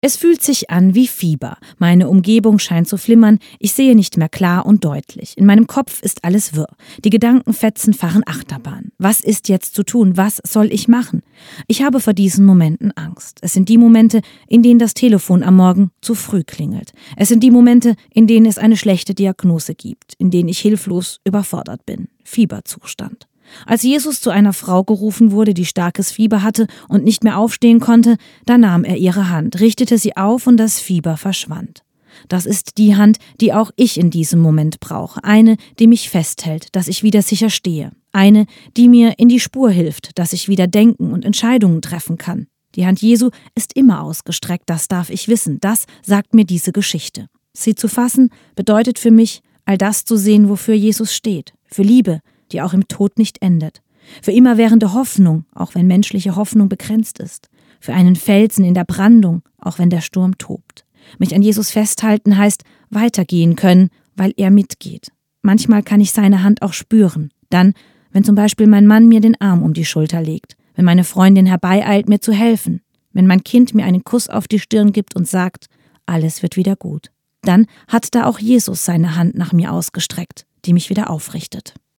Es fühlt sich an wie Fieber. Meine Umgebung scheint zu flimmern, ich sehe nicht mehr klar und deutlich. In meinem Kopf ist alles wirr. Die Gedankenfetzen fahren Achterbahn. Was ist jetzt zu tun? Was soll ich machen? Ich habe vor diesen Momenten Angst. Es sind die Momente, in denen das Telefon am Morgen zu früh klingelt. Es sind die Momente, in denen es eine schlechte Diagnose gibt, in denen ich hilflos überfordert bin. Fieberzustand. Als Jesus zu einer Frau gerufen wurde, die starkes Fieber hatte und nicht mehr aufstehen konnte, da nahm er ihre Hand, richtete sie auf und das Fieber verschwand. Das ist die Hand, die auch ich in diesem Moment brauche. Eine, die mich festhält, dass ich wieder sicher stehe. Eine, die mir in die Spur hilft, dass ich wieder denken und Entscheidungen treffen kann. Die Hand Jesu ist immer ausgestreckt, das darf ich wissen. Das sagt mir diese Geschichte. Sie zu fassen bedeutet für mich, all das zu sehen, wofür Jesus steht. Für Liebe, die auch im Tod nicht endet. Für immerwährende Hoffnung, auch wenn menschliche Hoffnung begrenzt ist. Für einen Felsen in der Brandung, auch wenn der Sturm tobt. Mich an Jesus festhalten heißt weitergehen können, weil er mitgeht. Manchmal kann ich seine Hand auch spüren. Dann, wenn zum Beispiel mein Mann mir den Arm um die Schulter legt. Wenn meine Freundin herbeieilt, mir zu helfen. Wenn mein Kind mir einen Kuss auf die Stirn gibt und sagt, alles wird wieder gut. Dann hat da auch Jesus seine Hand nach mir ausgestreckt, die mich wieder aufrichtet.